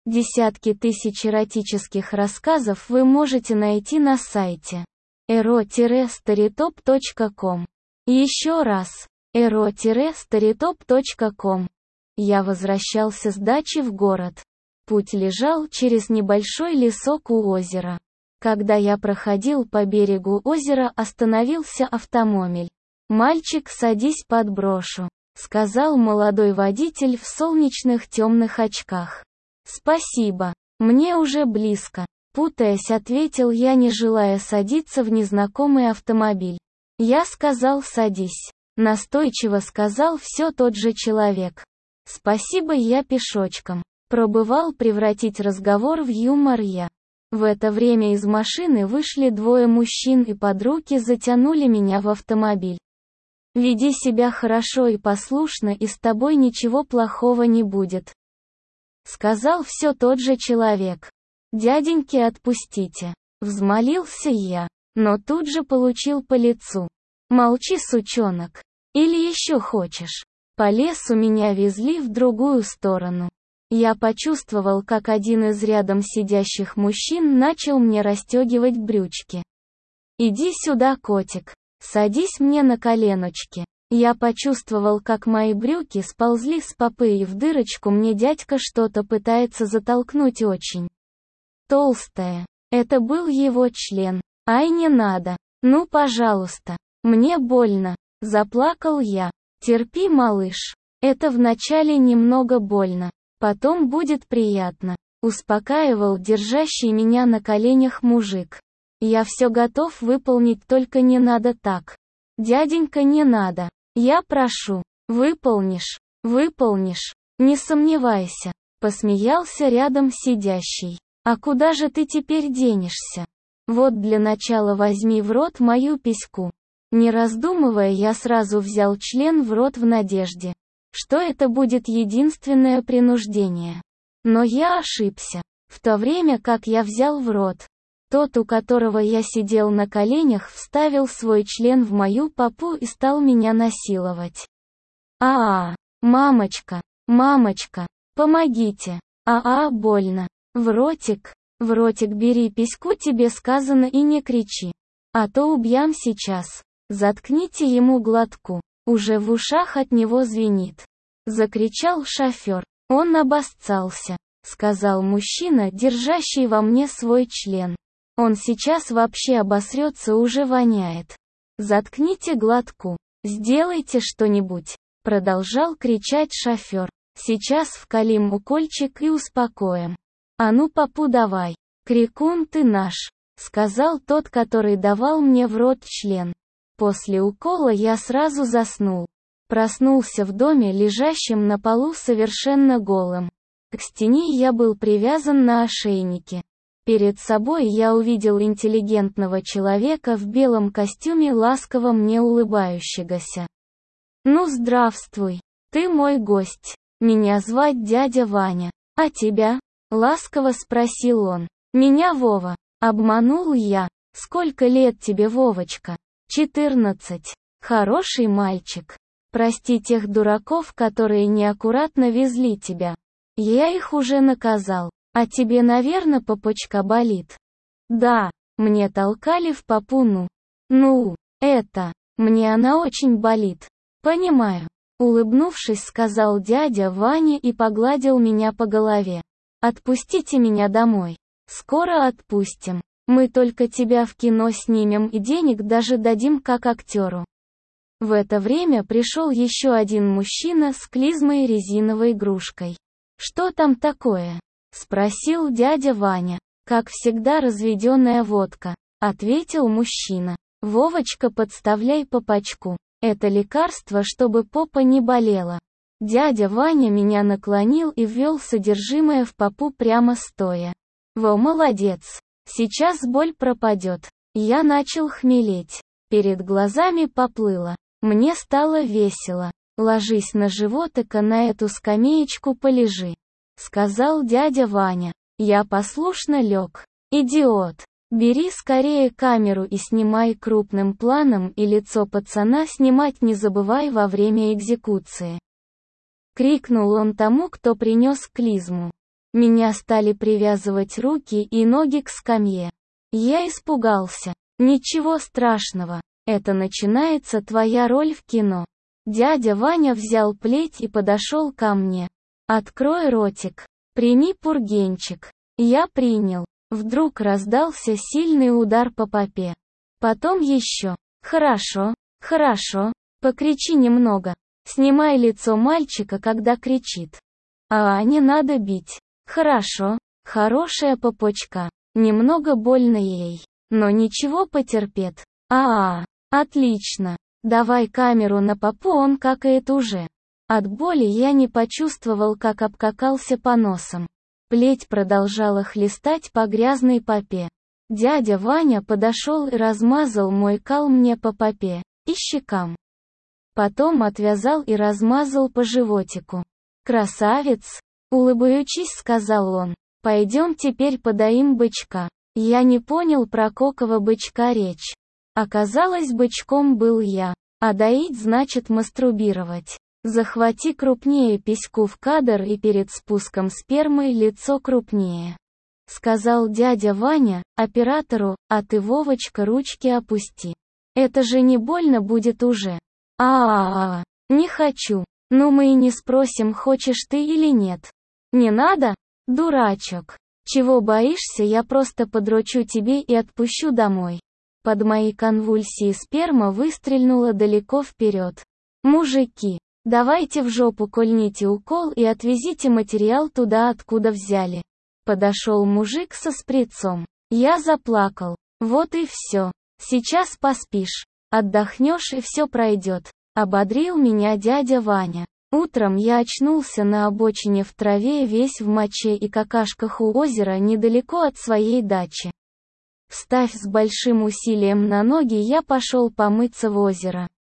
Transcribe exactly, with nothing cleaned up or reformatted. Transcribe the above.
Десятки тысяч эротических рассказов вы можете найти на сайте эро старитоп точка ком. Еще раз, эро старитоп точка ком. Я возвращался с дачи в город. Путь лежал через небольшой лесок у озера. Когда я проходил по берегу озера, остановился автомобиль. «Мальчик, садись, подброшу», — сказал молодой водитель в солнечных темных очках. «Спасибо, мне уже близко», — путаясь, ответил я, не желая садиться в незнакомый автомобиль. Я сказал «садись», — настойчиво сказал все тот же человек. «Спасибо, я пешочком», — пробовал превратить разговор в юмор я. В это время из машины вышли двое мужчин и под руки затянули меня в автомобиль. «Веди себя хорошо и послушно, и с тобой ничего плохого не будет», — сказал все тот же человек. «Дяденьки, отпустите», — взмолился я, но тут же получил по лицу. «Молчи, сучонок. Или еще хочешь?» По лесу меня везли в другую сторону. Я почувствовал, как один из рядом сидящих мужчин начал мне расстегивать брючки. «Иди сюда, котик. Садись мне на коленочки». Я почувствовал, как мои брюки сползли с попы, и в дырочку мне дядька что-то пытается затолкнуть очень толстое. Это был его член. «Ай, не надо. Ну, пожалуйста. Мне больно», — заплакал я. «Терпи, малыш. Это вначале немного больно. Потом будет приятно», — успокаивал держащий меня на коленях мужик. «Я все готов выполнить, только не надо так. Дяденька, не надо. Я прошу. Выполнишь. Выполнишь. Не сомневайся», — посмеялся рядом сидящий. «А куда же ты теперь денешься? Вот для начала возьми в рот мою письку». Не раздумывая, я сразу взял член в рот в надежде, что это будет единственное принуждение. Но я ошибся. В то время как я взял в рот, тот, у которого я сидел на коленях, вставил свой член в мою попу и стал меня насиловать. «А-а, мамочка, мамочка, помогите! А-а, больно! В ротик, в ротик бери письку, тебе сказано, и не кричи. А то убьем сейчас. Заткните ему глотку. Уже в ушах от него звенит», — закричал шофер. «Он обоссался», — сказал мужчина, держащий во мне свой член. «Он сейчас вообще обосрется, уже воняет. Заткните глотку. Сделайте что-нибудь», — продолжал кричать шофер. «Сейчас вколим укольчик и успокоим. А ну, попу давай. Крикун ты наш», — сказал тот, который давал мне в рот член. После укола я сразу заснул. Проснулся в доме, лежащем на полу совершенно голым. К стене я был привязан на ошейнике. Перед собой я увидел интеллигентного человека в белом костюме, ласково мне улыбающегося. «Ну, здравствуй. Ты мой гость. Меня звать дядя Ваня. А тебя?» — ласково спросил он. «Меня Вова». Обманул я. «Сколько лет тебе, Вовочка?» «четырнадцать. Хороший мальчик. Прости тех дураков, которые неаккуратно везли тебя. Я их уже наказал. А тебе, наверное, попочка болит?» «Да, мне толкали в попу, ну. Ну, это, мне она очень болит». «Понимаю», — улыбнувшись, сказал дядя Ваня и погладил меня по голове. «Отпустите меня домой. Скоро отпустим. Мы только тебя в кино снимем и денег даже дадим как актеру». В это время пришел еще один мужчина с клизмой резиновой игрушкой. «Что там такое?» — спросил дядя Ваня. «Как всегда, разведенная водка», — ответил мужчина. «Вовочка, подставляй попочку. Это лекарство, чтобы попа не болела». Дядя Ваня меня наклонил и ввел содержимое в попу прямо стоя. «Во, молодец. Сейчас боль пропадет». Я начал хмелеть. Перед глазами поплыло. Мне стало весело. «Ложись на животика, на эту скамеечку полежи», — сказал дядя Ваня. Я послушно лег. «Идиот. Бери скорее камеру и снимай крупным планом, и лицо пацана снимать не забывай во время экзекуции», — крикнул он тому, кто принес клизму. Меня стали привязывать руки и ноги к скамье. Я испугался. Ничего страшного. Это начинается твоя роль в кино. Дядя Ваня взял плеть и подошел ко мне. Открой ротик. Прими пургенчик. Я принял. Вдруг раздался сильный удар по попе. Потом еще. Хорошо, хорошо. Покричи немного. Снимай лицо мальчика, когда кричит. А не надо бить. Хорошо, хорошая попочка. Немного больно ей. Но ничего, потерпит. А-а, отлично. Давай камеру на попу, он какает уже. От боли я не почувствовал, как обкакался по носам. Плеть продолжала хлестать по грязной попе. Дядя Ваня подошел и размазал мой кал мне по попе и щекам. Потом отвязал и размазал по животику. «Красавец!» — улыбаючись, сказал он. «Пойдем теперь подоим бычка». Я не понял, про какого бычка речь. Оказалось, бычком был я. А доить значит мастурбировать. Захвати крупнее письку в кадр и перед спуском спермы лицо крупнее. Сказал дядя Ваня оператору, а ты, Вовочка, ручки опусти. Это же не больно будет уже. А-а-а, не хочу. Ну мы и не спросим, хочешь ты или нет. Не надо? Дурачок. Чего боишься, я просто подрочу тебе и отпущу домой. Под мои конвульсии сперма выстрельнула далеко вперед. Мужики, давайте в жопу кольните укол и отвезите материал туда, откуда взяли. Подошел мужик со шприцом. Я заплакал. Вот и все. Сейчас поспишь. Отдохнешь и все пройдет. Ободрил меня дядя Ваня. Утром я очнулся на обочине в траве, весь в моче и какашках у озера недалеко от своей дачи. Встав с большим усилием на ноги, я пошел помыться в озеро.